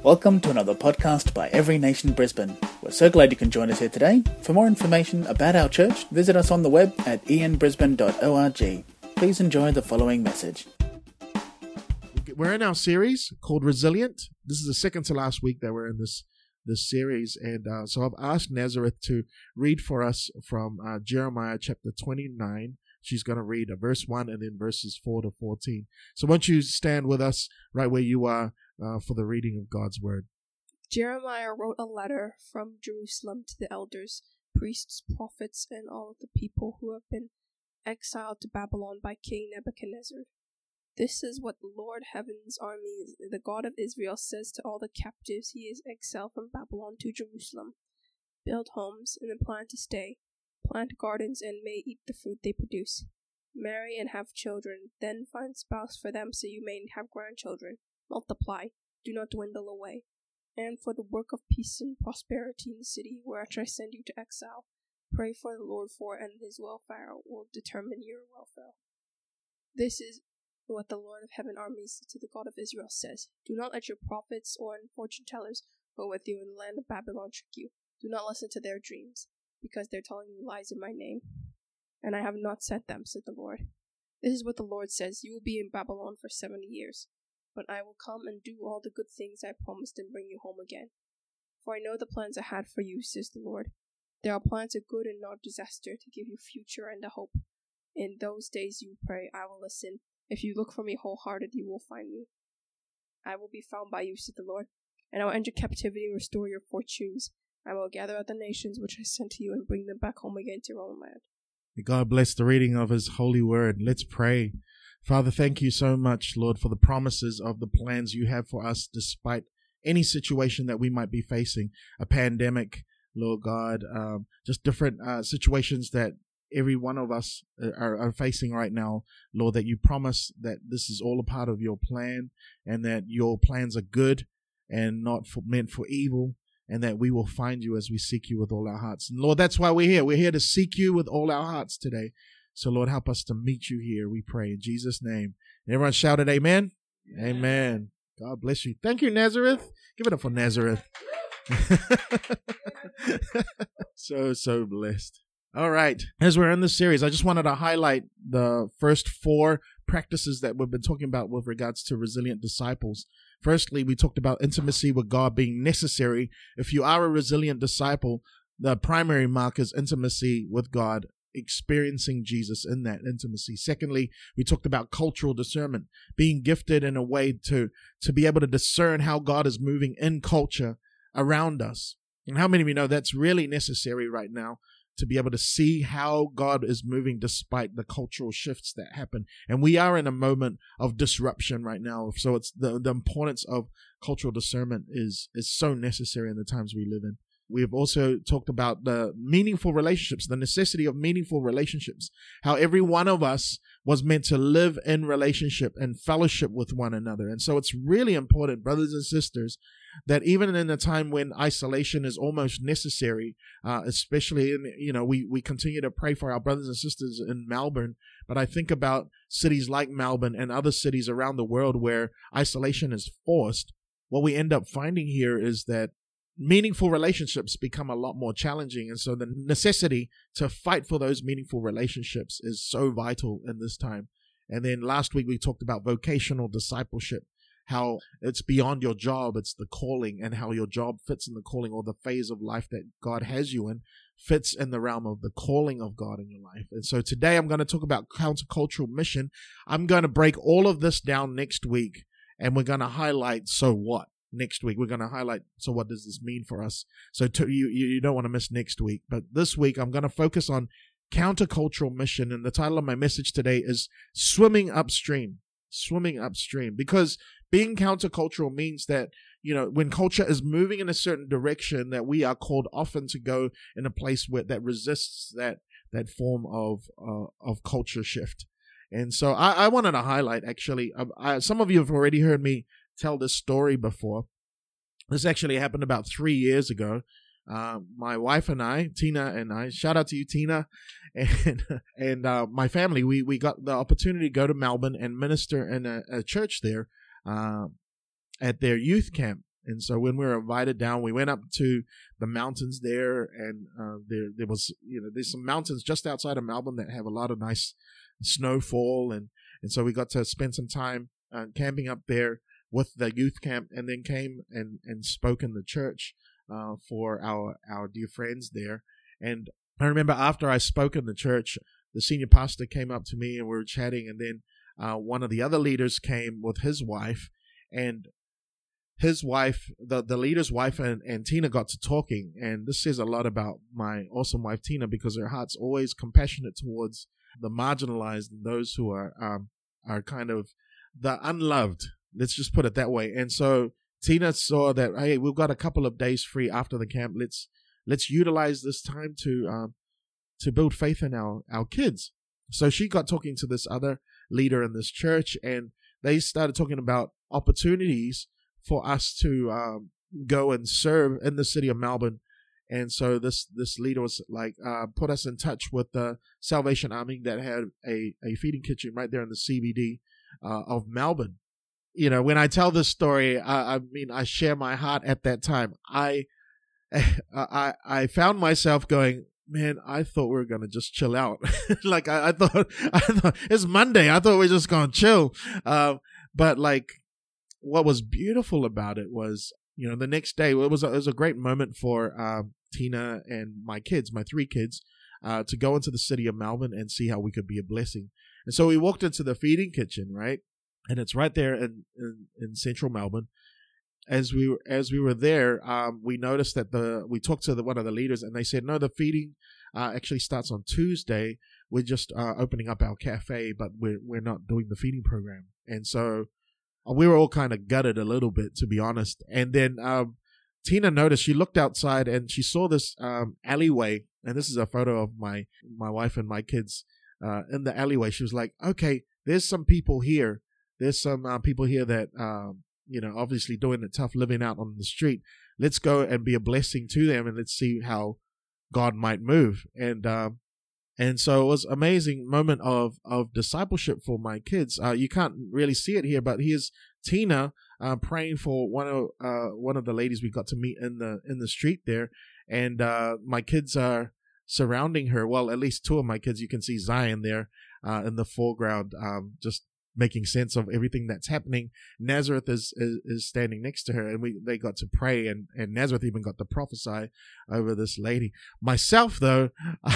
Welcome to another podcast by Every Nation Brisbane. We're so glad you can join us here today. For more information about our church, visit us on the web at ianbrisbane.org. Please enjoy the following message. We're in our series called Resilient. This is the second to last week that we're in this series, and so I've asked Nazareth to read for us from Jeremiah chapter 29. She's going to read verse 1 and then verses 4 to 14. So won't you stand with us right where you are for the reading of God's word. Jeremiah wrote a letter from Jerusalem to the elders, priests, prophets, and all of the people who have been exiled to Babylon by King Nebuchadnezzar. This is what the Lord Heaven's armies, the God of Israel, says to all the captives he has exiled from Babylon to Jerusalem. Build homes and then plan to stay. Plant gardens and may eat the fruit they produce. Marry and have children, then find spouse for them so you may have grandchildren. Multiply, do not dwindle away. And for the work of peace and prosperity in the city whereat I send you to exile, pray for the Lord for, and his welfare will determine your welfare. This is what the Lord of heaven armies to the God of Israel says. Do not let your prophets or fortune tellers who are with you in the land of Babylon trick you. Do not listen to their dreams, because they're telling you lies in my name. And I have not sent them, said the Lord. This is what the Lord says. You will be in Babylon for 70 years. But I will come and do all the good things I promised and bring you home again. For I know the plans I had for you, says the Lord. There are plans of good and not disaster, to give you future and a hope. In those days you pray, I will listen. If you look for me wholehearted, you will find me. I will be found by you, said the Lord. And I will end your captivity and restore your fortunes. I will gather out the nations which I sent to you and bring them back home again to your own land. May God bless the reading of his holy word. Let's pray. Father, thank you so much, Lord, for the promises of the plans you have for us despite any situation that we might be facing, a pandemic, Lord God, just different situations that every one of us are facing right now, Lord, that you promise that this is all a part of your plan and that your plans are good and not meant for evil, and that we will find you as we seek you with all our hearts. And Lord, that's why we're here. We're here to seek you with all our hearts today. So, Lord, help us to meet you here, we pray, in Jesus' name. And everyone shouted amen? Amen. Amen. God bless you. Thank you, Nazareth. Give it up for Nazareth. So blessed. All right. As we're in this series, I just wanted to highlight the first 4 practices that we've been talking about with regards to resilient disciples. Firstly, we talked about intimacy with God being necessary. If you are a resilient disciple, the primary mark is intimacy with God, experiencing Jesus in that intimacy. Secondly, we talked about cultural discernment, being gifted in a way to be able to discern how God is moving in culture around us. And how many of you know that's really necessary right now, to be able to see how God is moving despite the cultural shifts that happen. And we are in a moment of disruption right now. So it's the importance of cultural discernment is so necessary in the times we live in. We have also talked about the meaningful relationships, the necessity of meaningful relationships, how every one of us was meant to live in relationship and fellowship with one another. And so it's really important, brothers and sisters, that even in a time when isolation is almost necessary, especially in, we continue to pray for our brothers and sisters in Melbourne, but I think about cities like Melbourne and other cities around the world where isolation is forced. What we end up finding here is that meaningful relationships become a lot more challenging. And so the necessity to fight for those meaningful relationships is so vital in this time. And then last week we talked about vocational discipleship, how it's beyond your job, it's the calling, and how your job fits in the calling, or the phase of life that God has you in fits in the realm of the calling of God in your life. And so today I'm going to talk about countercultural mission. I'm going to break all of this down next week, and we're going to highlight so what. Next week, we're going to highlight, so what does this mean for us? So you don't want to miss next week. But this week, I'm going to focus on countercultural mission. And the title of my message today is Swimming Upstream. Swimming upstream. Because being countercultural means that, when culture is moving in a certain direction, that we are called often to go in a place that resists that form of culture shift. And so I wanted to highlight, actually, some of you have already heard me tell this story before. This actually happened about 3 years ago. My wife and I, Tina and I, shout out to you, Tina, and my family, we got the opportunity to go to Melbourne and minister in a church there at their youth camp. And so when we were invited down, we went up to the mountains there, and there was, there's some mountains just outside of Melbourne that have a lot of nice snowfall, and so we got to spend some time camping up there with the youth camp, and then came and spoke in the church for our dear friends there. And I remember after I spoke in the church, the senior pastor came up to me and we were chatting, and then one of the other leaders came with his wife, and his wife, the leader's wife, and Tina got to talking. And this says a lot about my awesome wife, Tina, because her heart's always compassionate towards the marginalized and those who are kind of the unloved. Let's just put it that way. And so Tina saw that, hey, we've got a couple of days free after the camp. Let's utilize this time to build faith in our kids. So she got talking to this other leader in this church, and they started talking about opportunities for us to go and serve in the city of Melbourne. And so this leader was like, put us in touch with the Salvation Army that had a feeding kitchen right there in the CBD of Melbourne. When I tell this story, I mean, I share my heart at that time. I found myself going, man, I thought we were going to just chill out. Like I thought it's Monday. I thought we were just going to chill. But like, what was beautiful about it was, the next day, it was a great moment for Tina and my kids, my 3 kids, to go into the city of Melbourne and see how we could be a blessing. And so we walked into the feeding kitchen, right? And it's right there in central Melbourne. As we were there, we noticed that we talked to one of the leaders, and they said, no, the feeding actually starts on Tuesday. We're just opening up our cafe, but we're not doing the feeding program. And so we were all kind of gutted a little bit, to be honest. And then Tina noticed, she looked outside and she saw this alleyway, and this is a photo of my wife and my kids in the alleyway. She was like, okay, there's some people here. There's some people here that obviously doing the tough living out on the street. Let's go and be a blessing to them, and let's see how God might move. And so it was an amazing moment of discipleship for my kids. You can't really see it here, but here's Tina praying for one of the ladies we got to meet in the street there, and my kids are surrounding her. Well, at least 2 of my kids. You can see Zion there in the foreground, just making sense of everything that's happening. Nazareth is standing next to her, and they got to pray, and Nazareth even got to prophesy over this lady. Myself, though,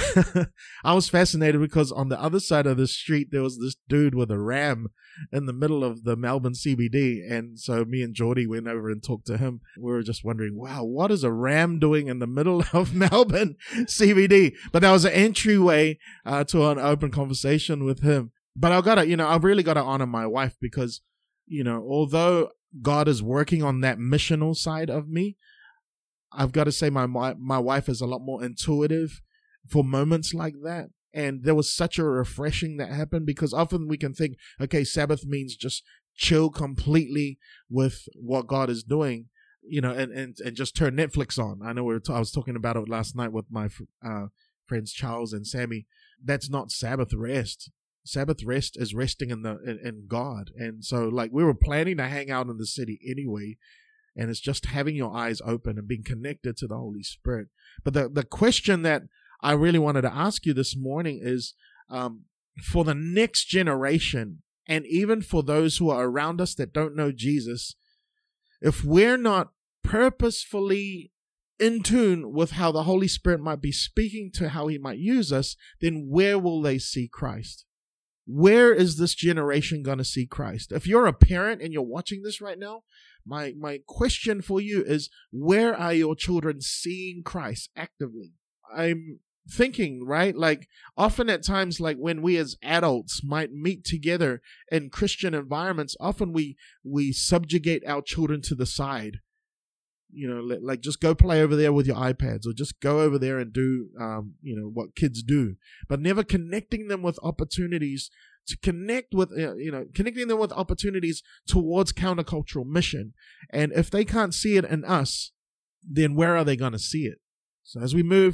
I was fascinated because on the other side of the street, there was this dude with a ram in the middle of the Melbourne CBD. And so me and Geordie went over and talked to him. We were just wondering, wow, what is a ram doing in the middle of Melbourne CBD? But that was an entryway to an open conversation with him. But I've really got to honor my wife because, although God is working on that missional side of me, I've got to say my wife is a lot more intuitive for moments like that. And there was such a refreshing that happened, because often we can think, okay, Sabbath means just chill completely with what God is doing, and just turn Netflix on. I know I was talking about it last night with my friends Charles and Sammy. That's not Sabbath rest. Sabbath rest is resting in God. And so like we were planning to hang out in the city anyway, and it's just having your eyes open and being connected to the Holy Spirit. But the question that I really wanted to ask you this morning is, for the next generation, and even for those who are around us that don't know Jesus, if we're not purposefully in tune with how the Holy Spirit might be speaking to how he might use us, then where will they see Christ? Where is this generation going to see Christ? If you're a parent and you're watching this right now, my question for you is, where are your children seeing Christ actively? I'm thinking, right? Like often at times, like when we as adults might meet together in Christian environments, often we subjugate our children to the side. Like just go play over there with your iPads, or just go over there and do, what kids do, but never connecting them with opportunities to connect with, connecting them with opportunities towards countercultural mission. And if they can't see it in us, then where are they going to see it? So as we move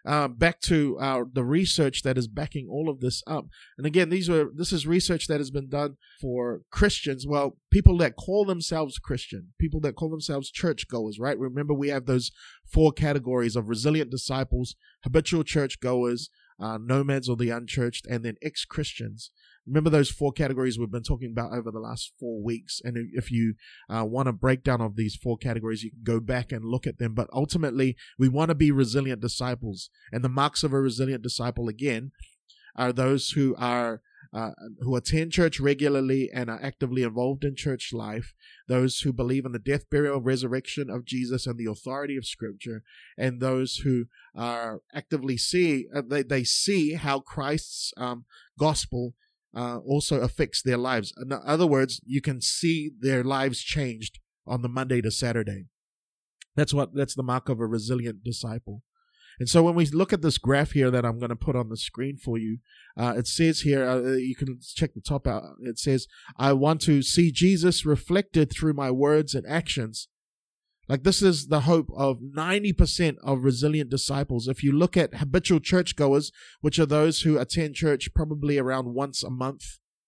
back to the research that is backing all of this up. And again, this is research that has been done for Christians. Well, people that call themselves Christian, people that call themselves churchgoers, right? Remember, we have those 4 categories of resilient disciples, habitual churchgoers, nomads or the unchurched, and then ex-Christians. Remember those 4 categories we've been talking about over the last 4 weeks. And if you want a breakdown of these 4 categories, you can go back and look at them. But ultimately, we want to be resilient disciples. And the marks of a resilient disciple, again, are those who attend church regularly and are actively involved in church life, those who believe in the death, burial, resurrection of Jesus and the authority of Scripture, and those who are actively see how Christ's gospel also affects their lives. In other words, you can see their lives changed on the Monday to Saturday. That's the mark of a resilient disciple. And so when we look at this graph here that I'm going to put on the screen for you, it says here, you can check the top out. It says, I want to see Jesus reflected through my words and actions. Like, this is the hope of 90% of resilient disciples. If you look at habitual churchgoers, which are those who attend church probably around once a month,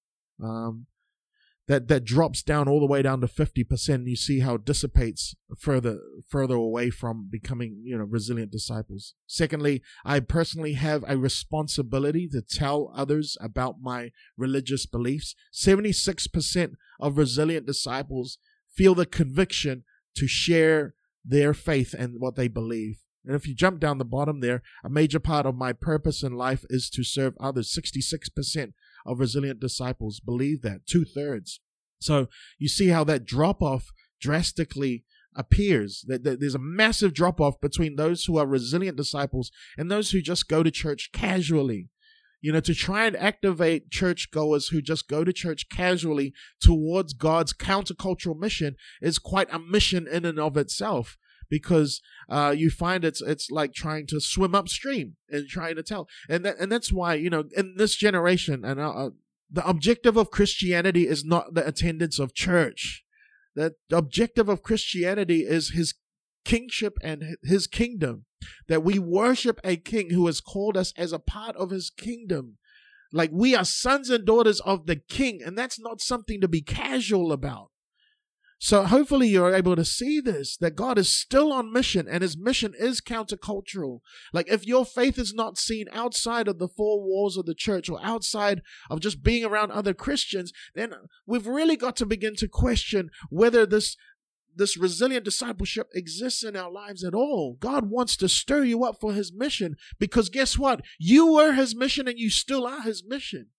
that drops down all the way down to 50%. You see how it dissipates further away from becoming, resilient disciples. Secondly, I personally have a responsibility to tell others about my religious beliefs. 76% of resilient disciples feel the conviction to share their faith and what they believe. And if you jump down the bottom there, a major part of my purpose in life is to serve others. 66% of resilient disciples believe that, 2/3. So you see how that drop-off drastically appears. That there's a massive drop-off between those who are resilient disciples and those who just go to church casually. To try and activate churchgoers who just go to church casually towards God's countercultural mission is quite a mission in and of itself, because you find it's like trying to swim upstream and trying to tell. And that's why, in this generation, and the objective of Christianity is not the attendance of church. The objective of Christianity is His kingship and His kingdom, that we worship a king who has called us as a part of His kingdom. Like, we are sons and daughters of the king, and that's not something to be casual about. So hopefully you're able to see this, that God is still on mission, and His mission is countercultural. Like, if your faith is not seen outside of the 4 walls of the church or outside of just being around other Christians, then we've really got to begin to question whether this resilient discipleship exists in our lives at all. God wants to stir you up for His mission, because guess what? You were His mission and you still are His mission.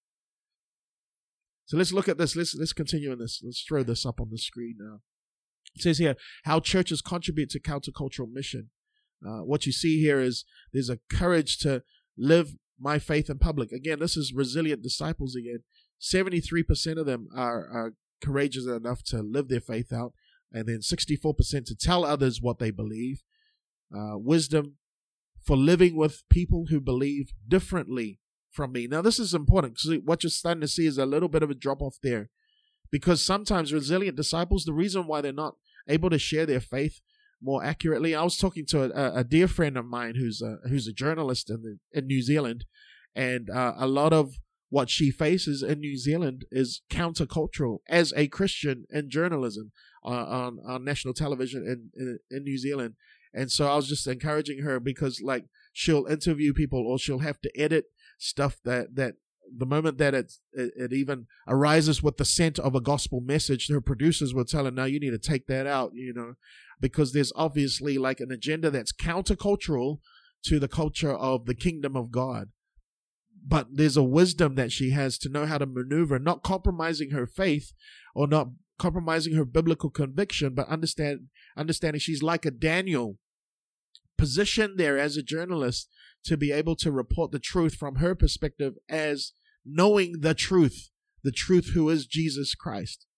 So let's look at this. Let's continue in this. Let's throw this up on the screen now. It says here, how churches contribute to countercultural mission. What you see here is there's a courage to live my faith in public. Again, this is resilient disciples again. 73% of them are courageous enough to live their faith out. And then 64% to tell others what they believe. Wisdom for living with people who believe differently from me. Now, this is important, because what you're starting to see is a little bit of a drop-off there. Because sometimes resilient disciples, the reason why they're not able to share their faith more accurately, I was talking to a dear friend of mine who's a journalist in New Zealand, and a lot of what she faces in New Zealand is countercultural as a Christian in journalism on national television in New Zealand. And so I was just encouraging her, because like, she'll interview people or she'll have to edit stuff that the moment that it even arises with the scent of a gospel message, her producers will tell her, no, you need to take that out, because there's obviously like an agenda that's countercultural to the culture of the kingdom of God. But there's a wisdom that she has to know how to maneuver, not compromising her faith or not compromising her biblical conviction, but understanding she's like a Daniel, positioned there as a journalist to be able to report the truth from her perspective as knowing the truth who is Jesus Christ.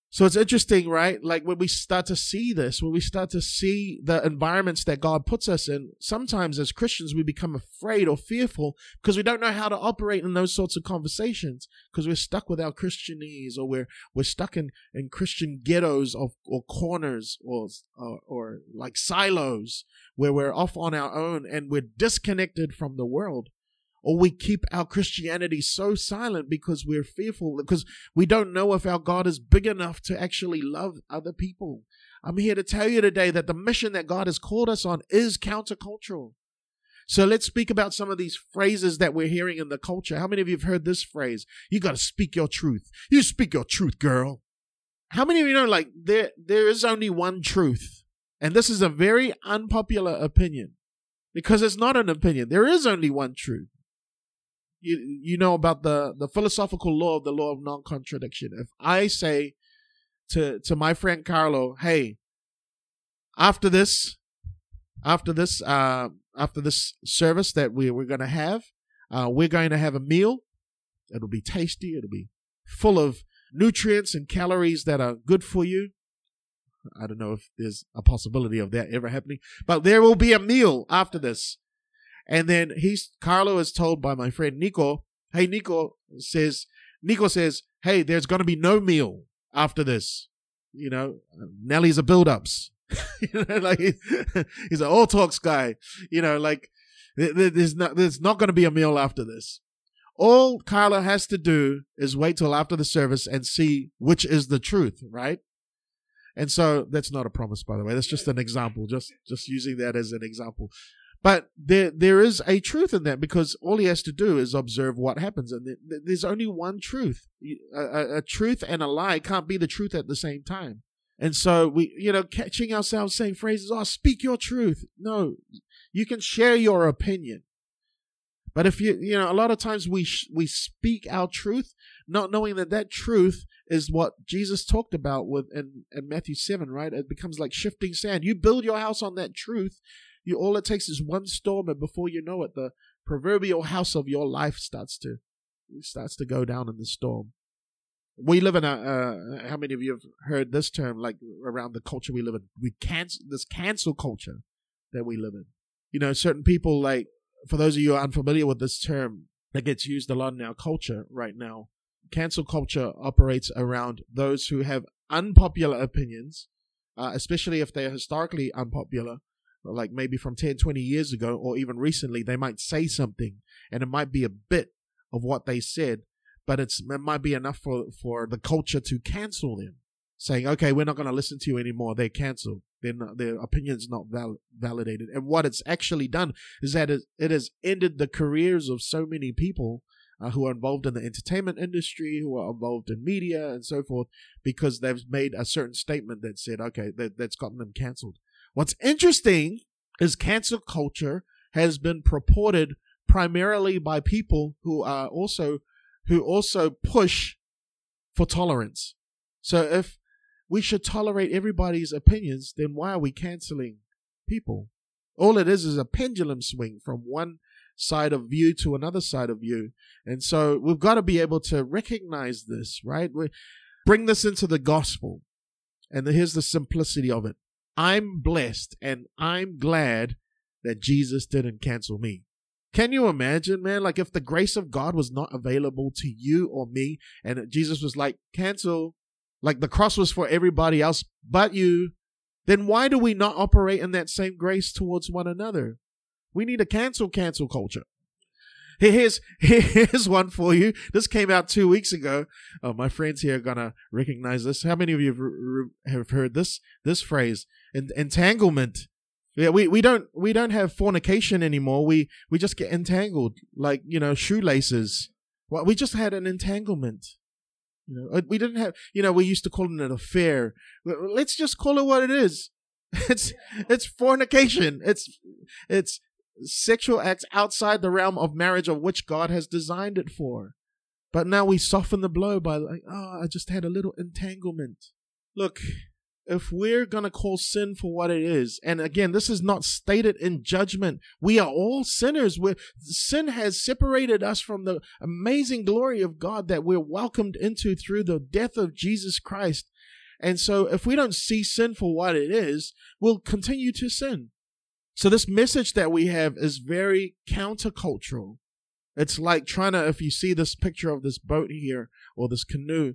So it's interesting, right? Like when we start to see this, when we start to see the environments that God puts us in, sometimes as Christians, we become afraid or fearful because we don't know how to operate in those sorts of conversations because we're stuck with our Christianese, or we're stuck in Christian ghettos or corners or like silos where we're off on our own and we're disconnected from the world. Or we keep our Christianity so silent because we're fearful, because we don't know if our God is big enough to actually love other people. I'm here to tell you today that the mission that God has called us on is countercultural. So let's speak about some of these phrases that we're hearing in the culture. How many of you have heard this phrase? You got to speak your truth. You speak your truth, girl. How many of you know, like, there is only one truth? And this is a very unpopular opinion, because it's not an opinion. There is only one truth. You know about the philosophical law of non-contradiction. If I say to my friend Carlo, hey, after this service that we're going to have a meal. It'll be tasty. It'll be full of nutrients and calories that are good for you. I don't know if there's a possibility of that ever happening, but there will be a meal after this. And then Carlo is told by my friend Nico, hey, Nico says, hey, there's going to be no meal after this. You know, Nelly's a build-ups. Like he's an all talks guy. You know, like there's not going to be a meal after this. All Carlo has to do is wait till after the service and see which is the truth, right? And so that's not a promise, by the way. That's just an example, just using that as an example. But there is a truth in that, because all he has to do is observe what happens. And there's only one truth. A truth and a lie can't be the truth at the same time. And so we, catching ourselves saying phrases, speak your truth. No, you can share your opinion. But if a lot of times we speak our truth, not knowing that truth is what Jesus talked about in Matthew 7, right? It becomes like shifting sand. You build your house on that truth. All it takes is one storm, and before you know it, the proverbial house of your life starts to go down in the storm. We live in how many of you have heard this term, like around the culture we live in? This cancel culture that we live in. Certain people, like, for those of you who are unfamiliar with this term, that gets used a lot in our culture right now. Cancel culture operates around those who have unpopular opinions, especially if they are historically unpopular. Like maybe from 10, 20 years ago, or even recently, they might say something and it might be a bit of what they said, but it might be enough for the culture to cancel them, saying, okay, we're not going to listen to you anymore. They're canceled. Their opinion's not validated. And what it's actually done is that it has ended the careers of so many people who are involved in the entertainment industry, who are involved in media and so forth, because they've made a certain statement that said, okay, that's gotten them canceled. What's interesting is cancel culture has been purported primarily by people who also push for tolerance. So if we should tolerate everybody's opinions, then why are we canceling people? All it is a pendulum swing from one side of view to another side of view. And so we've got to be able to recognize this, right? We bring this into the gospel. And here's the simplicity of it. I'm blessed and I'm glad that Jesus didn't cancel me. Can you imagine, man? Like if the grace of God was not available to you or me, and Jesus was like, cancel, like the cross was for everybody else but you, then why do we not operate in that same grace towards one another? We need a cancel culture. Here's one for you. This came out 2 weeks ago. Oh, my friends here are gonna recognize this. How many of you have heard this phrase? Entanglement. Yeah, we don't have fornication anymore. We just get entangled, like shoelaces. Well, we just had an entanglement. We didn't have. We used to call it an affair. Let's just call it what it is. It's fornication. It's sexual acts outside the realm of marriage, of which God has designed it for. But now we soften the blow by like, I just had a little entanglement. Look, if we're going to call sin for what it is, and again, this is not stated in judgment. We are all sinners. Sin has separated us from the amazing glory of God that we're welcomed into through the death of Jesus Christ. And so if we don't see sin for what it is, we'll continue to sin. So this message that we have is very countercultural. It's like trying to, if you see this picture of this boat here, or this canoe,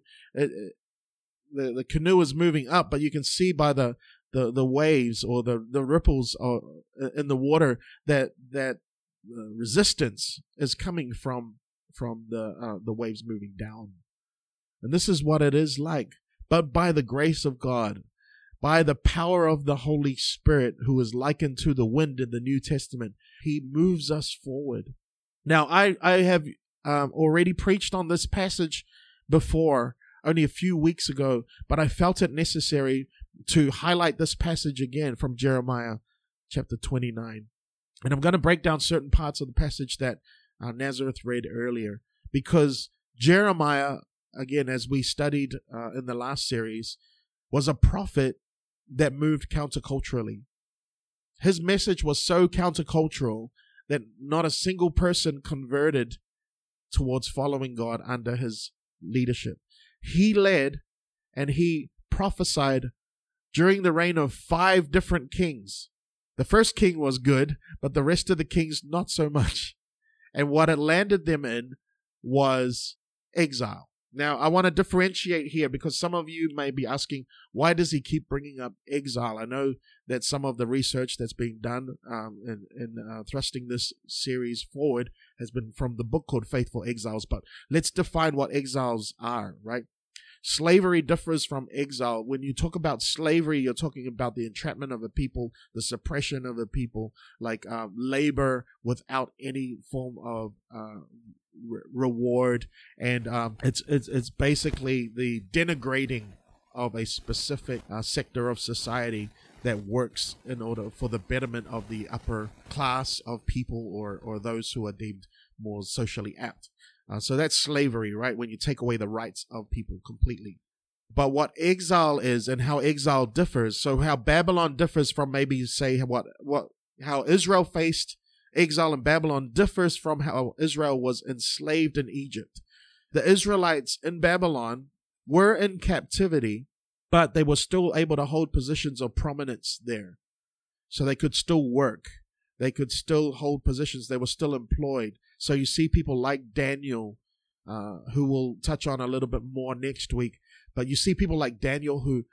the canoe is moving up, but you can see by the waves or the ripples in the water that resistance is coming from the waves moving down. And this is what it is like. But by the grace of God, by the power of the Holy Spirit, who is likened to the wind in the New Testament, he moves us forward. Now, I have already preached on this passage before, only a few weeks ago, but I felt it necessary to highlight this passage again from Jeremiah chapter 29. And I'm going to break down certain parts of the passage that Nazareth read earlier, because Jeremiah, again, as we studied in the last series, was a prophet that moved counterculturally. His message was so countercultural that not a single person converted towards following God under his leadership. He led and he prophesied during the reign of 5 different kings. The first king was good, but the rest of the kings not so much. And what it landed them in was exile. Now, I want to differentiate here because some of you may be asking, why does he keep bringing up exile? I know that some of the research that's being done in thrusting this series forward has been from the book called Faithful Exiles, but let's define what exiles are, right? Slavery differs from exile. When you talk about slavery, you're talking about the entrapment of a people, the suppression of a people, like labor without any form of reward, and it's basically the denigrating of a specific sector of society that works in order for the betterment of the upper class of people or those who are deemed more socially apt. So that's slavery, right? When you take away the rights of people completely. But what exile is and how exile differs, so how Babylon differs from maybe say how Israel faced exile in Babylon differs from how Israel was enslaved in Egypt. The Israelites in Babylon were in captivity, but they were still able to hold positions of prominence there. So they could still work. They could still hold positions. They were still employed. So you see people like Daniel, who we'll touch on a little bit more next week. But you see people like Daniel who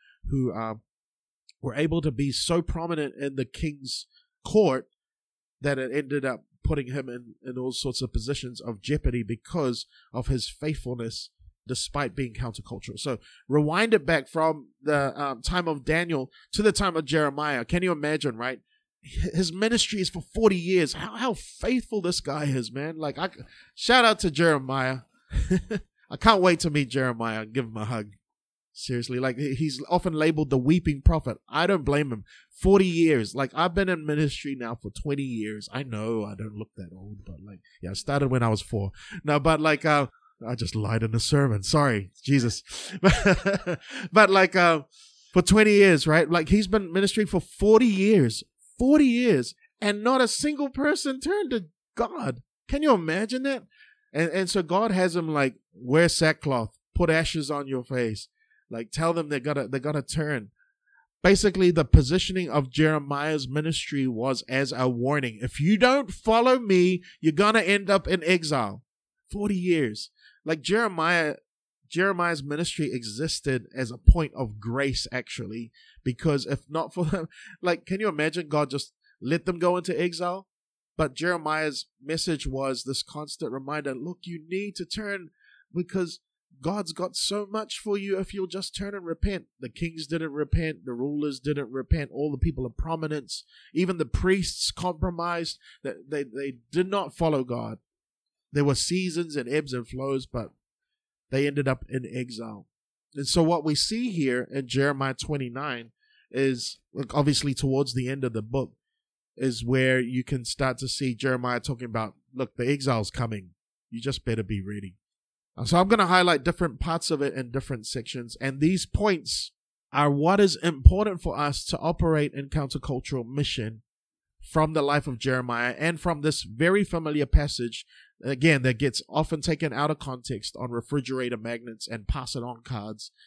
were able to be so prominent in the king's court that it ended up putting him in all sorts of positions of jeopardy because of his faithfulness despite being countercultural. So rewind it back from the time of Daniel to the time of Jeremiah. Can you imagine, right? His ministry is for 40 years. How faithful this guy is, man. Like, shout out to Jeremiah. I can't wait to meet Jeremiah and give him a hug. Seriously, like, he's often labeled the weeping prophet. I don't blame him. 40 years. Like, I've been in ministry now for 20 years. I know I don't look that old, but like, yeah, I started when I was 4. No, but like, I just lied in the sermon. Sorry, Jesus. But like, for 20 years, right? Like, he's been ministering for 40 years. 40 years. And not a single person turned to God. Can you imagine that? And so God has him like, wear sackcloth, put ashes on your face. Like, tell them they gotta turn. Basically, the positioning of Jeremiah's ministry was as a warning. If you don't follow me, you're gonna end up in exile. 40 years. Like, Jeremiah's ministry existed as a point of grace, actually, because if not for them, like, can you imagine God just let them go into exile? But Jeremiah's message was this constant reminder, look, you need to turn because God's got so much for you if you'll just turn and repent. The kings didn't repent. The rulers didn't repent. All the people of prominence, even the priests compromised. They did not follow God. There were seasons and ebbs and flows, but they ended up in exile. And so what we see here in Jeremiah 29 is, obviously towards the end of the book, is where you can start to see Jeremiah talking about, look, the exile's coming. You just better be ready. So I'm going to highlight different parts of it in different sections. And these points are what is important for us to operate in countercultural mission from the life of Jeremiah and from this very familiar passage, again, that gets often taken out of context on refrigerator magnets and pass it on cards.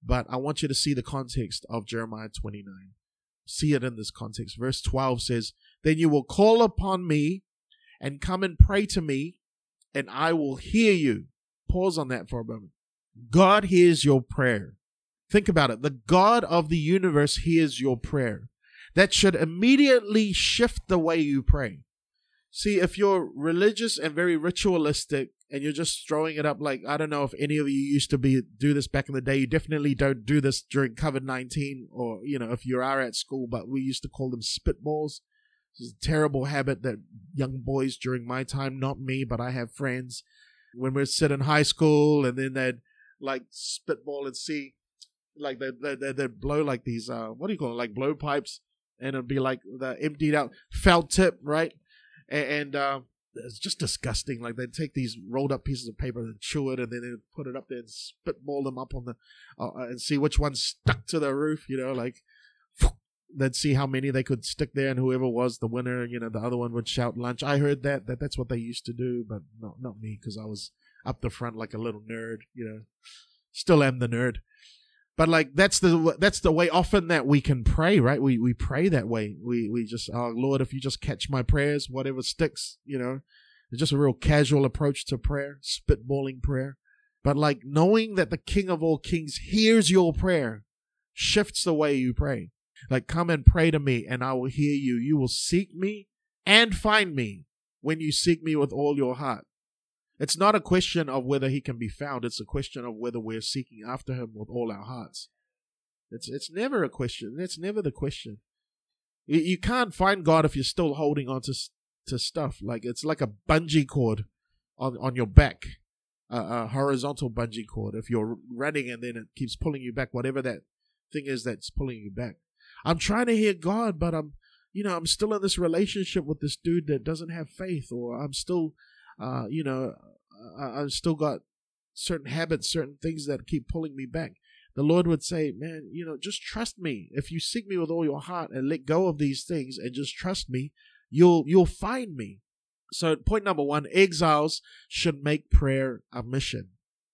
but I want you to see the context of Jeremiah 29. See it in this context. Verse 12 says, "Then you will call upon me and come and pray to me, and I will hear you." Pause on that for a moment. God hears your prayer. Think about it. The God of the universe hears your prayer. That should immediately shift the way you pray. See, if you're religious and very ritualistic and you're just throwing it up, like, I don't know if any of you used to do this back in the day. You definitely don't do this during COVID-19 or, if you are at school, but we used to call them spitballs. This is a terrible habit that young boys during my time, not me, but I have friends, when we'd sit in high school and then they'd like spitball and see, like they'd blow like these, what do you call it, like blow pipes, and it'd be like the emptied out felt tip, right? And it's just disgusting. Like they'd take these rolled up pieces of paper and chew it, and then they'd put it up there and spitball them up on the, and see which one stuck to the roof, like they'd see how many they could stick there, and whoever was the winner, the other one would shout lunch. I heard that's what they used to do, but not me, because I was up the front like a little nerd, still am the nerd. But like that's the way often that we can pray, right? We pray that way. We just, oh Lord, if you just catch my prayers, whatever sticks, it's just a real casual approach to prayer, spitballing prayer. But like knowing that the King of all kings hears your prayer shifts the way you pray. Like, come and pray to me and I will hear you. You will seek me and find me when you seek me with all your heart. It's not a question of whether he can be found. It's a question of whether we're seeking after him with all our hearts. It's never a question. That's never the question. You can't find God if you're still holding on to stuff. Like it's like a bungee cord on your back, a horizontal bungee cord. If you're running and then it keeps pulling you back, whatever that thing is that's pulling you back. I'm trying to hear God, but I'm still in this relationship with this dude that doesn't have faith, or I'm still, I've still got certain habits, certain things that keep pulling me back. The Lord would say, man, just trust me. If you seek me with all your heart and let go of these things and just trust me, you'll find me. So point number 1, exiles should make prayer a mission.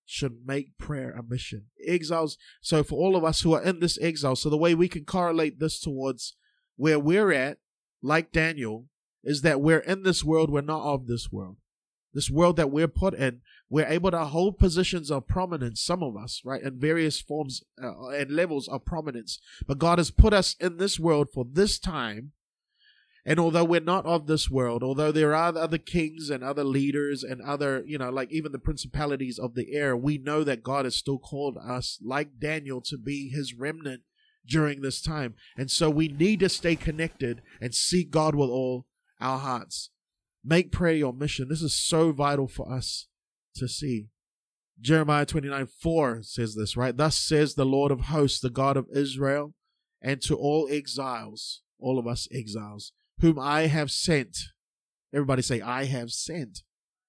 Exiles. So for all of us who are in this exile, so the way we can correlate this towards where we're at, like Daniel, is that we're in this world, we're not of this world. This world that we're put in, we're able to hold positions of prominence, some of us, right, in various forms and levels of prominence. But God has put us in this world for this time. And although we're not of this world, although there are other kings and other leaders and other, like even the principalities of the air, we know that God has still called us, like Daniel, to be his remnant during this time. And so we need to stay connected and seek God with all our hearts. Make prayer your mission. This is so vital for us to see. Jeremiah 29:4 says this, right? Thus says the Lord of hosts, the God of Israel, and to all exiles, all of us exiles, whom I have sent. Everybody say, I have sent.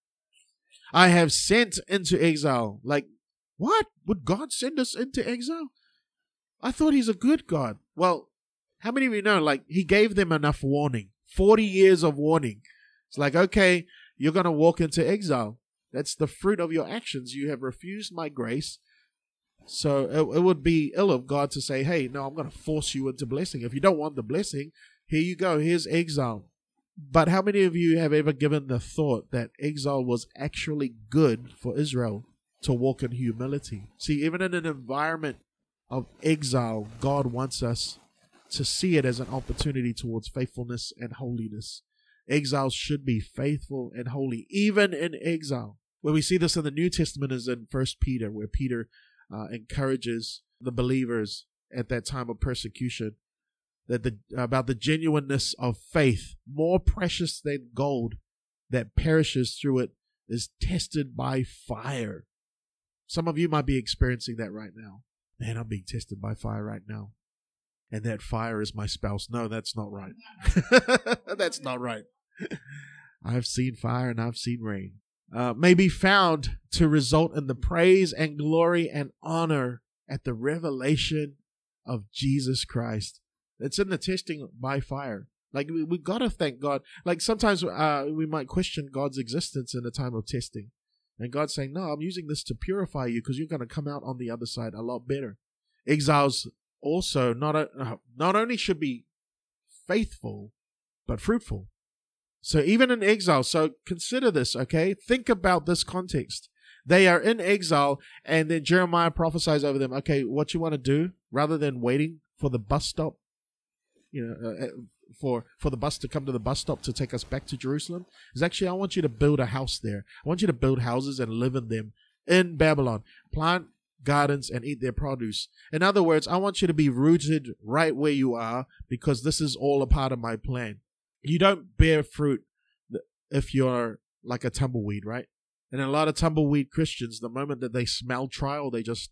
I have sent into exile. Like, what? Would God send us into exile? I thought he's a good God. Well, how many of you know, like, he gave them enough warning, 40 years of warning. It's like, okay, you're going to walk into exile. That's the fruit of your actions. You have refused my grace. So it would be ill of God to say, hey, no, I'm going to force you into blessing. If you don't want the blessing, here you go. Here's exile. But how many of you have ever given the thought that exile was actually good for Israel to walk in humility? See, even in an environment of exile, God wants us to see it as an opportunity towards faithfulness and holiness. Exiles should be faithful and holy, even in exile. Where we see this in the New Testament is in 1 Peter, where Peter encourages the believers at that time of persecution about the genuineness of faith, more precious than gold that perishes through it, is tested by fire. Some of you might be experiencing that right now. Man, I'm being tested by fire right now. And that fire is my spouse. No, that's not right. That's not right. I've seen fire and I've seen rain. May be found to result in the praise and glory and honor at the revelation of Jesus Christ. It's in the testing by fire. Like, we got to thank God. Like, sometimes we might question God's existence in a time of testing. And God's saying, no, I'm using this to purify you because you're going to come out on the other side a lot better. exiles also not only should be faithful, but fruitful. So even in exile, so consider this, okay? Think about this context. They are in exile, and then Jeremiah prophesies over them, okay, what you want to do, rather than waiting for the bus stop, for the bus to come to the bus stop to take us back to Jerusalem, is actually, I want you to build a house there. I want you to build houses and live in them in Babylon. Plant gardens and eat their produce. In other words, I want you to be rooted right where you are, because this is all a part of my plan. You don't bear fruit if you're like a tumbleweed, right? And a lot of tumbleweed Christians, the moment that they smell trial, they just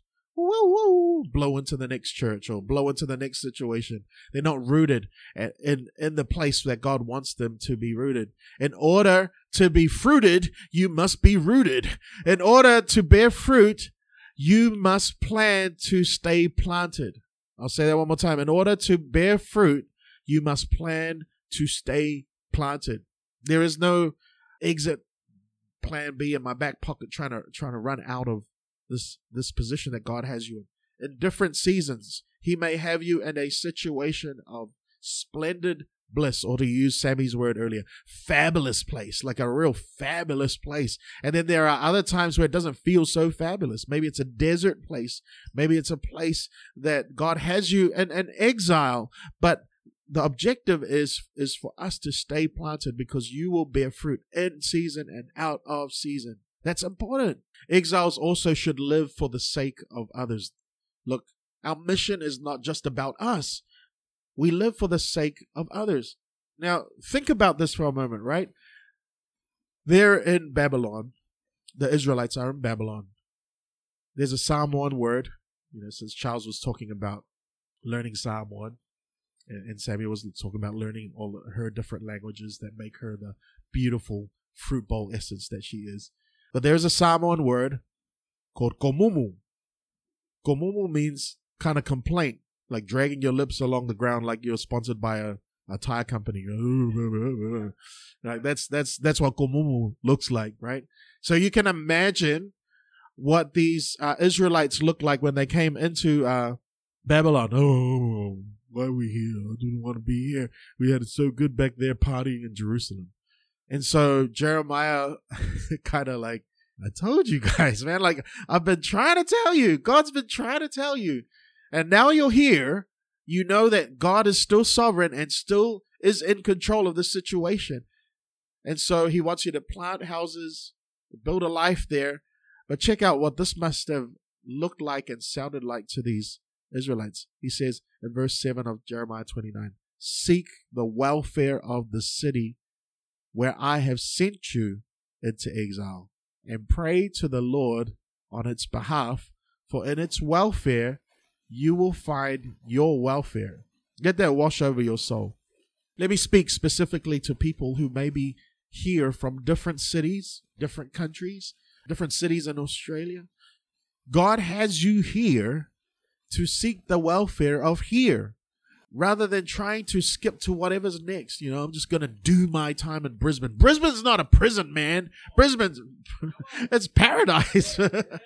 blow into the next church or blow into the next situation. They're not rooted in the place that God wants them to be rooted. In order to be fruited, you must be rooted. In order to bear fruit, you must plan to stay planted. I'll say that one more time. In order to bear fruit, you must plan to stay planted. There is no exit plan B in my back pocket trying to run out of this position that God has you in. In different seasons, He may have you in a situation of splendid bliss, or to use Sammy's word earlier, fabulous place, like a real fabulous place. And then there are other times where it doesn't feel so fabulous. Maybe it's a desert place. Maybe it's a place that God has you in exile. But the objective is for us to stay planted, because you will bear fruit in season and out of season. That's important. Exiles also should live for the sake of others. Look, our mission is not just about us. We live for the sake of others. Now, think about this for a moment, right? They're in Babylon. The Israelites are in Babylon. There's a Psalm 1 word, since Charles was talking about learning Psalm 1, and Samuel was talking about learning all her different languages that make her the beautiful fruit bowl essence that she is. But there's a Psalm 1 word called komumu. Komumu means kind of complaint, like dragging your lips along the ground like you're sponsored by a tire company. Like that's what komumu looks like, right? So you can imagine what these Israelites looked like when they came into Babylon. Oh, why are we here? I don't want to be here. We had it so good back there partying in Jerusalem. And so Jeremiah kind of like, I told you guys, man, like I've been trying to tell you. God's been trying to tell you. And now you're here. You know that God is still sovereign and still is in control of the situation. And so He wants you to plant houses, build a life there. But check out what this must have looked like and sounded like to these Israelites. He says in verse 7 of Jeremiah 29, seek the welfare of the city where I have sent you into exile, and pray to the Lord on its behalf, for in its welfare you will find your welfare. Let that wash over your soul. Let me speak specifically to people who may be here from different cities, different countries, different cities in Australia. God has you here to seek the welfare of here, rather than trying to skip to whatever's next. I'm just going to do my time in Brisbane. Brisbane's not a prison, man. Brisbane's, it's paradise.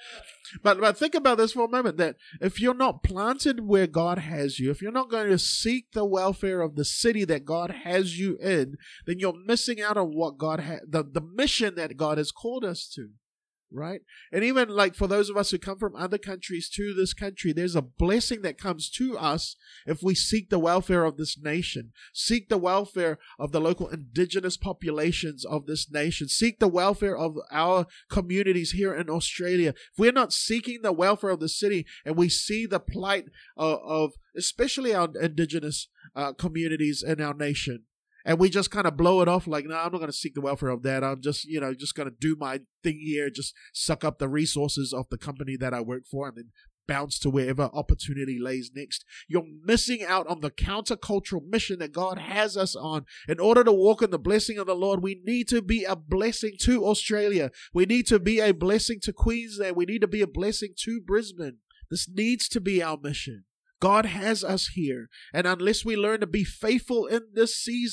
But think about this for a moment, that if you're not planted where God has you, if you're not going to seek the welfare of the city that God has you in, then you're missing out on what God the mission that God has called us to. Right? And even like for those of us who come from other countries to this country, there's a blessing that comes to us if we seek the welfare of this nation, seek the welfare of the local indigenous populations of this nation, seek the welfare of our communities here in Australia. If we're not seeking the welfare of the city, and we see the plight of especially our indigenous communities in our nation, and we just kind of blow it off like, no, I'm not going to seek the welfare of that. I'm just, just going to do my thing here, just suck up the resources of the company that I work for and then bounce to wherever opportunity lays next. You're missing out on the countercultural mission that God has us on. In order to walk in the blessing of the Lord, we need to be a blessing to Australia. We need to be a blessing to Queensland. We need to be a blessing to Brisbane. This needs to be our mission. God has us here. And unless we learn to be faithful in this season,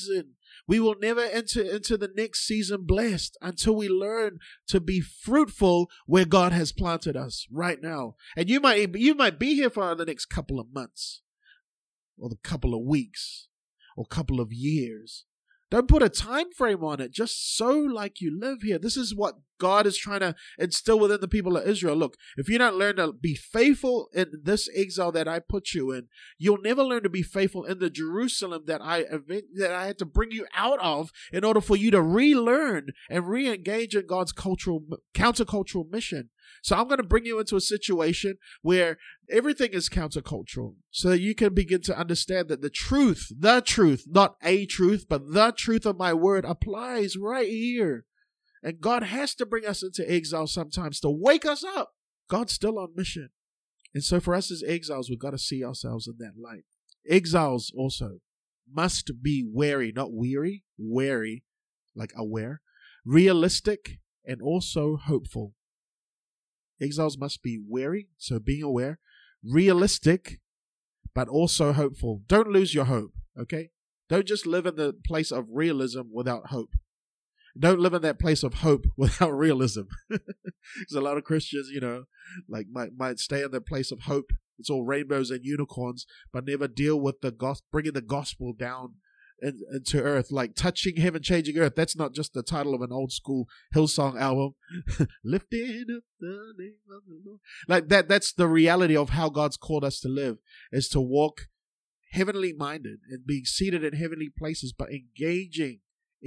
We will never enter into the next season blessed until we learn to be fruitful where God has planted us right now. And you might be here for the next couple of months, or the couple of weeks, or couple of years. Don't put a time frame on it. Just sow like you live here. This is what God is trying to instill within the people of Israel. Look, if you don't learn to be faithful in this exile that I put you in, you'll never learn to be faithful in the Jerusalem that I had to bring you out of in order for you to relearn and re-engage in God's countercultural mission. So I'm going to bring you into a situation where everything is countercultural, so that you can begin to understand that the truth, not a truth, but the truth of my word applies right here. And God has to bring us into exile sometimes to wake us up. God's still on mission. And so for us as exiles, we've got to see ourselves in that light. Exiles also must be wary, not weary, wary, like aware, realistic, and also hopeful. Exiles must be wary, so being aware, realistic, but also hopeful. Don't lose your hope, okay? Don't just live in the place of realism without hope. Don't live in that place of hope without realism. Because a lot of Christians, might stay in their place of hope. It's all rainbows and unicorns, but never deal with bringing the gospel down into earth, like touching heaven, changing earth. That's not just the title of an old school Hillsong album. Lifting up the name of the Lord. Like that's the reality of how God's called us to live, is to walk heavenly minded and being seated in heavenly places, but engaging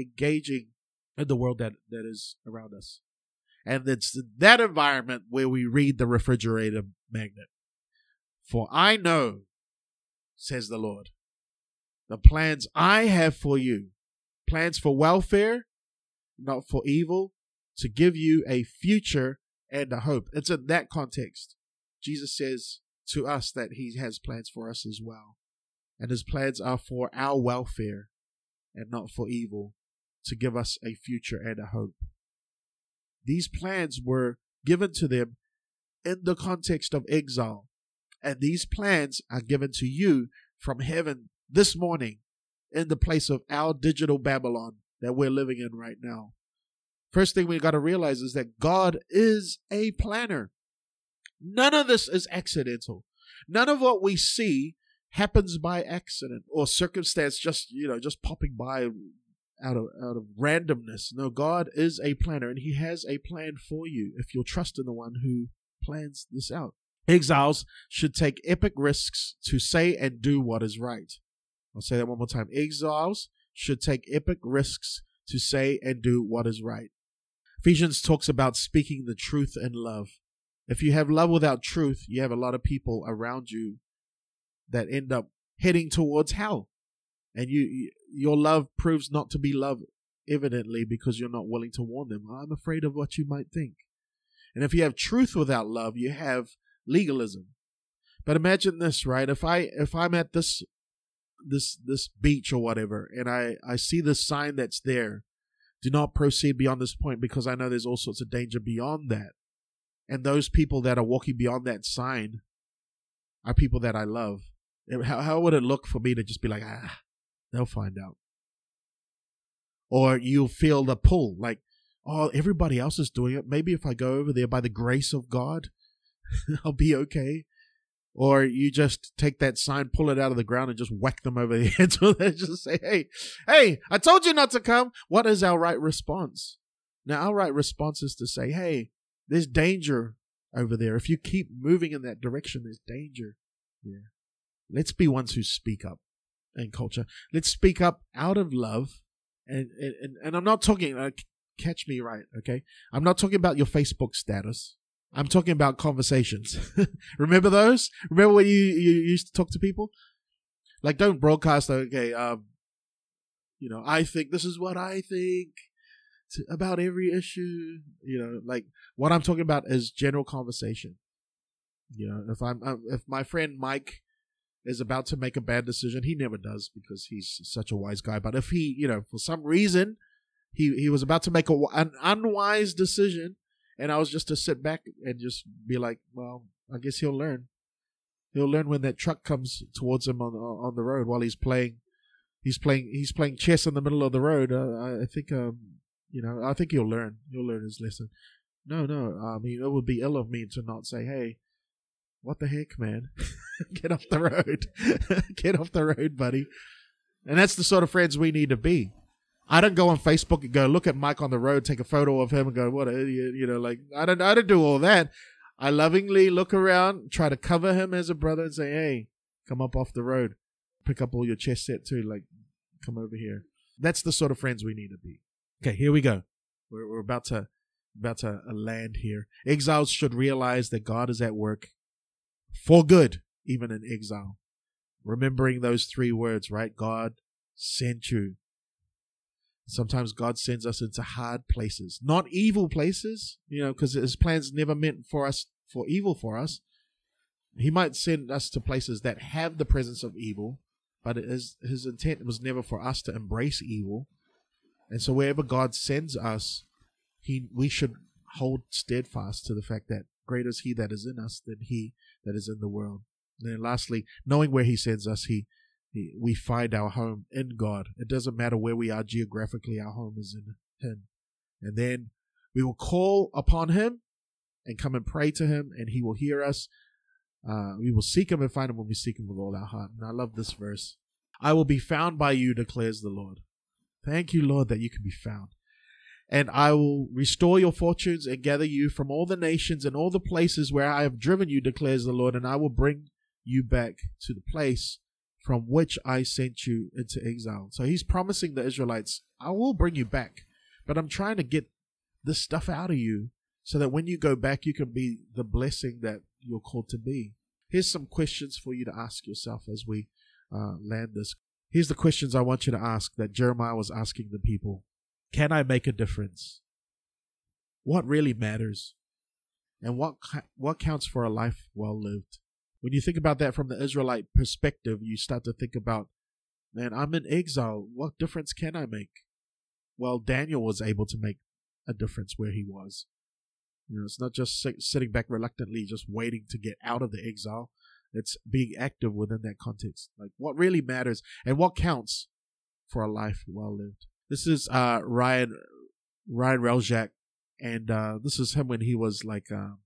in the world that is around us. And it's that environment where we read the refrigerator magnet. For I know, says the Lord, the plans I have for you, plans for welfare, not for evil, to give you a future and a hope. It's in that context. Jesus says to us that he has plans for us as well. And his plans are for our welfare and not for evil, to give us a future and a hope. These plans were given to them in the context of exile. And these plans are given to you from heaven this morning in the place of our digital Babylon that we're living in right now. First thing we got to realize is that God is a planner. None of this is accidental. None of what we see happens by accident or circumstance, just popping by out of randomness. No, God is a planner, and he has a plan for you if you'll trust in the one who plans this out. Exiles should take epic risks to say and do what is right. I'll say that one more time. Exiles should take epic risks to say and do what is right. Ephesians talks about speaking the truth in love. If you have love without truth, you have a lot of people around you that end up heading towards hell. And your love proves not to be love, evidently, because you're not willing to warn them. I'm afraid of what you might think. And if you have truth without love, you have legalism. But imagine this, right? If I'm at this beach or whatever, and I see this sign that's there, do not proceed beyond this point, because I know there's all sorts of danger beyond that. And those people that are walking beyond that sign are people that I love. How would it look for me to just be like, they'll find out? Or you'll feel the pull, like, oh, everybody else is doing it. Maybe if I go over there by the grace of God, I'll be okay. Or you just take that sign, pull it out of the ground, and just whack them over the head. So they just say, hey, I told you not to come. What is our right response? Now, our right response is to say, hey, there's danger over there. If you keep moving in that direction, there's danger. Yeah. Let's be ones who speak up in culture. Let's speak up out of love. And I'm not talking, catch me right, okay? I'm not talking about your Facebook status. I'm talking about conversations. Remember those? Remember when you used to talk to people? Like, don't broadcast, okay, I think this is what I think about every issue. Like, what I'm talking about is general conversation. If my friend Mike is about to make a bad decision, he never does because he's such a wise guy. But if he, for some reason, he was about to make an unwise decision, and I was just to sit back and just be like, well, I guess he'll learn. He'll learn when that truck comes towards him on the road while he's playing he's playing chess in the middle of the road. I think I think he'll learn his lesson. No, I mean, it would be ill of me to not say, hey, what the heck, man? Get off the road. Get off the road, buddy. And that's the sort of friends we need to be. I don't go on Facebook and go, look at Mike on the road, take a photo of him and go, what an idiot. Like, I don't do all that. I lovingly look around, try to cover him as a brother and say, hey, come up off the road. Pick up all your chess set too. Like, come over here. That's the sort of friends we need to be. Okay, here we go. We're about to land here. Exiles should realize that God is at work for good, even in exile. Remembering those 3 words, right? God sent you. Sometimes God sends us into hard places, not evil places, because his plans never meant for evil for us. He might send us to places that have the presence of evil, but his intent was never for us to embrace evil. And so wherever God sends us, we should hold steadfast to the fact that greater is he that is in us than he that is in the world. And then lastly, knowing where he sends us, we find our home in God. It doesn't matter where we are geographically, our home is in him. And then we will call upon him and come and pray to him, and he will hear us. We will seek him and find him when we seek him with all our heart. And I love this verse. I will be found by you, declares the Lord. Thank you, Lord, that you can be found. And I will restore your fortunes and gather you from all the nations and all the places where I have driven you, declares the Lord, and I will bring you back to the place from which I sent you into exile. So he's promising the Israelites, I will bring you back, but I'm trying to get this stuff out of you so that when you go back, you can be the blessing that you're called to be. Here's some questions for you to ask yourself as we land this. Here's the questions I want you to ask that Jeremiah was asking the people. Can I make a difference? What really matters? And what counts for a life well lived? When you think about that from the Israelite perspective, you start to think about, man, I'm in exile. What difference can I make? Well, Daniel was able to make a difference where he was. It's not just sitting back reluctantly, just waiting to get out of the exile. It's being active within that context. Like, what really matters and what counts for a life well lived. This is Ryan Reljak, and this is him when he was like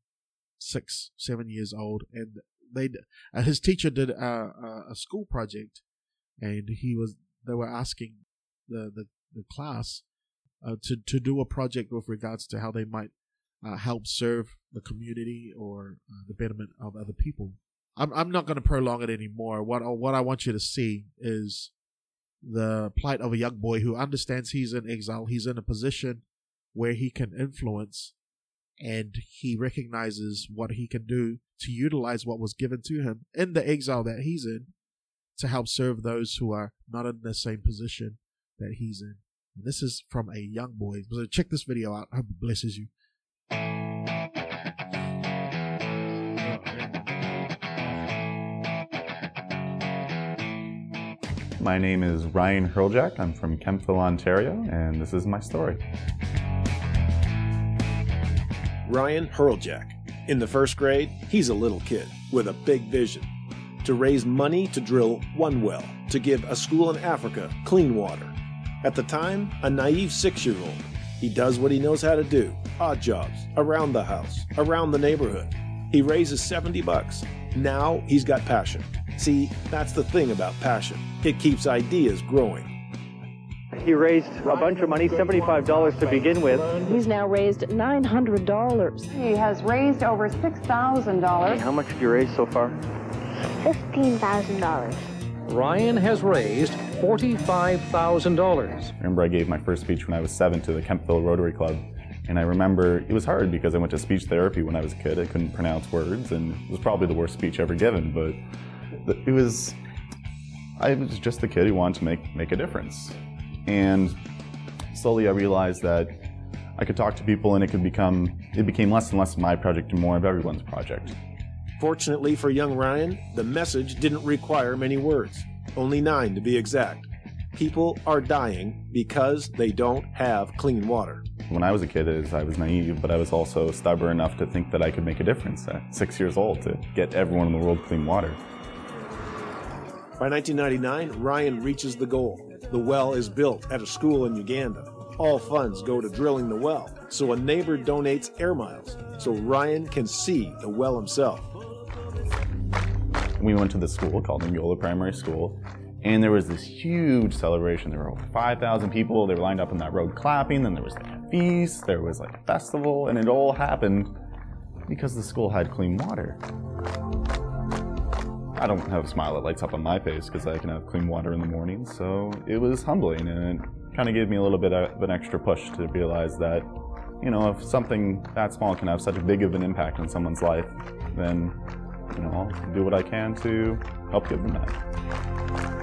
6, 7 years old, and his teacher did a school project, and they were asking the class to do a project with regards to how they might help serve the community or the betterment of other people. I'm not going to prolong it anymore. What I want you to see is the plight of a young boy who understands he's in exile. He's in a position where he can influence, and he recognizes what he can do to utilize what was given to him in the exile that he's in to help serve those who are not in the same position that he's in. And this is from a young boy. So check this video out. I hope it blesses you. My name is Ryan Hurljak. I'm from Kemptville, Ontario, and this is my story. Ryan Hurljak. In the first grade, he's a little kid with a big vision. To raise money to drill one well, to give a school in Africa clean water. At the time, a naive 6-year-old. He does what he knows how to do. Odd jobs, around the house, around the neighborhood. He raises $70. Now he's got passion. See, that's the thing about passion. It keeps ideas growing. He raised a bunch of money, $75 to begin with. He's now raised $900. He has raised over $6,000. How much did you raise so far? $15,000. Ryan has raised $45,000. I remember I gave my first speech when I was 7 to the Kemptville Rotary Club. And I remember it was hard because I went to speech therapy when I was a kid. I couldn't pronounce words, and it was probably the worst speech ever given. But I was just a kid who wanted to make a difference. And slowly I realized that I could talk to people, and it became less and less my project and more of everyone's project. Fortunately for young Ryan, the message didn't require many words, only 9 to be exact. People are dying because they don't have clean water. When I was a kid, I was naive, but I was also stubborn enough to think that I could make a difference at 6 years old to get everyone in the world clean water. By 1999, Ryan reaches the goal. The well is built at a school in Uganda. All funds go to drilling the well, so a neighbor donates air miles so Ryan can see the well himself. We went to the school called Ngola Primary School, and there was this huge celebration. There were over 5,000 people. They were lined up on that road clapping. Then there was like a feast. There was like a festival, and it all happened because the school had clean water. I don't have a smile that lights up on my face because I can have clean water in the morning, so it was humbling, and it kind of gave me a little bit of an extra push to realize that, you know, if something that small can have such big of an impact on someone's life, then, you know, I'll do what I can to help give them that.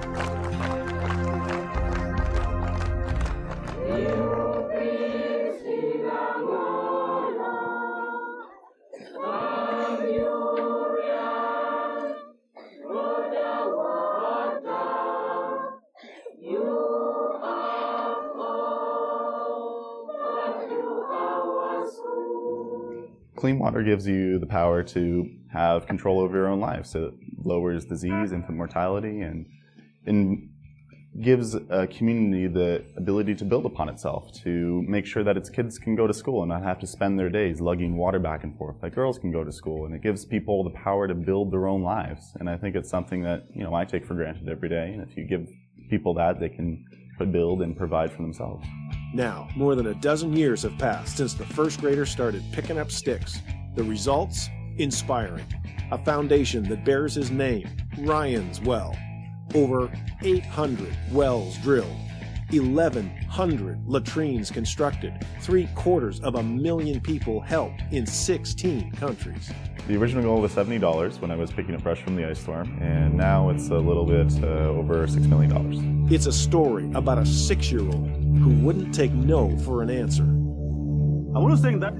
Clean water gives you the power to have control over your own life. So it lowers disease, infant mortality, and gives a community the ability to build upon itself, to make sure that its kids can go to school and not have to spend their days lugging water back and forth, that girls can go to school. And it gives people the power to build their own lives. And I think it's something that, you know, I take for granted every day. And if you give people that, they can build and provide for themselves. Now, more than a dozen years have passed since the first grader started picking up sticks. The results? Inspiring. A foundation that bears his name, Ryan's Well. Over 800 wells drilled, 1,100 latrines constructed, 750,000 people helped in 16 countries. The original goal was $70 when I was picking up brush from the ice storm, and now it's a little bit over $6 million. It's a story about a 6-year-old who wouldn't take no for an answer. I want to say that.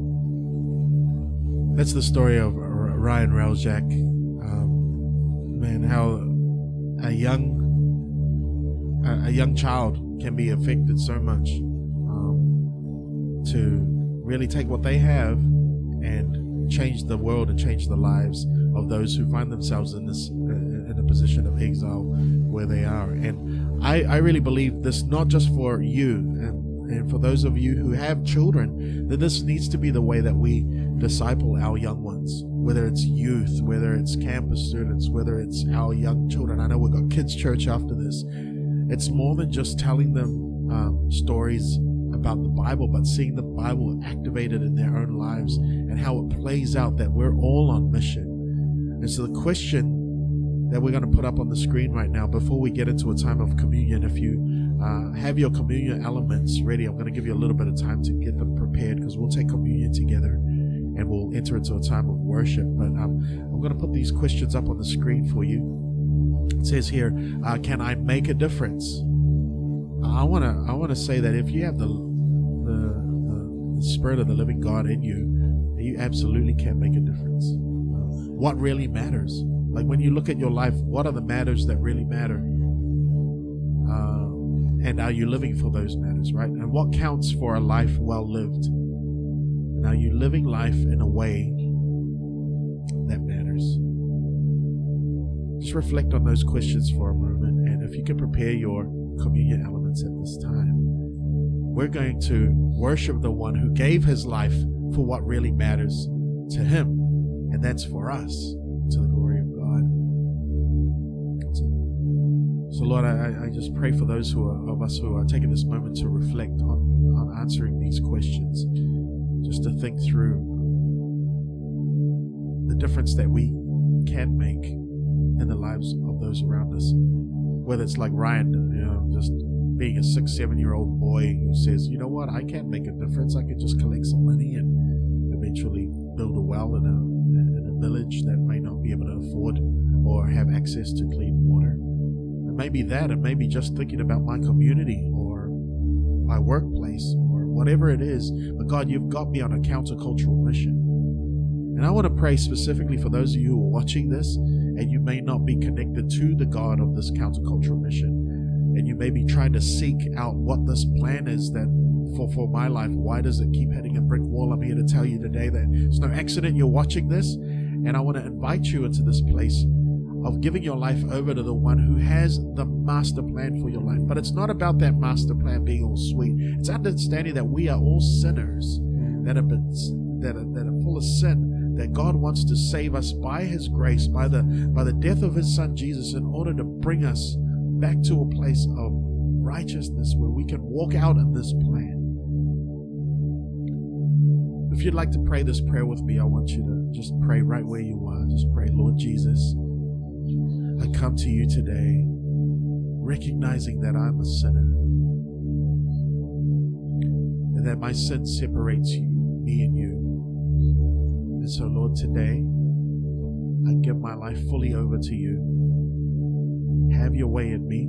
That's the story of Ryan Hroelzak. Man, how a young child can be affected so much, to really take what they have and change the world and change the lives of those who find themselves in a position of exile where they are. And I really believe this, not just for you and for those of you who have children, that this needs to be the way that we disciple our young ones, whether it's youth, whether it's campus students, whether it's our young children. I know we've got kids' church after this. It's more than just telling them stories about the Bible, but seeing the Bible activated in their own lives and how it plays out that we're all on mission. And so the question that we're going to put up on the screen right now, before we get into a time of communion, if you have your communion elements ready, I'm going to give you a little bit of time to get them prepared, because we'll take communion together and we'll enter into a time of worship. But I'm going to put these questions up on the screen for you. It says here, can I make a difference? I want to say that if you have the Spirit of the living God in you, you absolutely can make a difference. What really matters? Like when you look at your life, what are the matters that really matter? And are you living for those matters, right? And what counts for a life well lived? And are you living life in a way that matters? Just reflect on those questions for a moment, and if you can prepare your communion elements at this time. We're going to worship the one who gave his life for what really matters to him, and that's for us, to the glory of God. So Lord, I just pray for those of us who are taking this moment to reflect on answering these questions, just to think through the difference that we can make in the lives of those around us. Whether it's like Ryan, just being a 6-7-year-old boy who says, you know what, I can't make a difference. I could just collect some money and eventually build a well in a village that may not be able to afford or have access to clean water. And maybe that, and maybe just thinking about my community or my workplace or whatever it is. But God, you've got me on a countercultural mission. And I want to pray specifically for those of you who are watching this and you may not be connected to the God of this countercultural mission. And you may be trying to seek out what this plan is that for my life. Why does it keep hitting a brick wall? I'm here to tell you today that it's no accident you're watching this. And I want to invite you into this place of giving your life over to the one who has the master plan for your life. But it's not about that master plan being all sweet. It's understanding that we are all sinners that are full of sin, that God wants to save us by His grace, by the death of His Son Jesus, in order to bring us back to a place of righteousness where we can walk out in this plan. If you'd like to pray this prayer with me, I want you to just pray right where you are. Just pray, Lord Jesus, I come to you today recognizing that I'm a sinner and that my sin separates me and you. And so, Lord, today I give my life fully over to you. Have your way in me.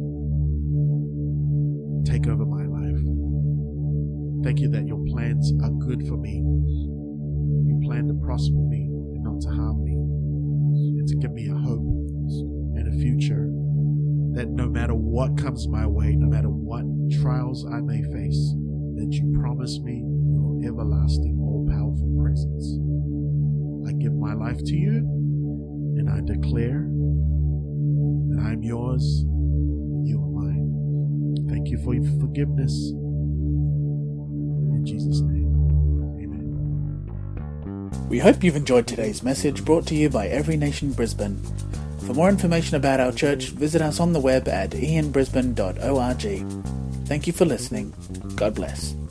Take over my life. Thank you that your plans are good for me. You plan to prosper me and not to harm me, and to give me a hope and a future, that no matter what comes my way, no matter what trials I may face, that you promise me your everlasting, all-powerful presence. I give my life to you, and I declare that I am yours and you are mine. Thank you for your forgiveness. In Jesus' name, amen. We hope you've enjoyed today's message brought to you by Every Nation Brisbane. For more information about our church, visit us on the web at ianbrisbane.org. Thank you for listening. God bless.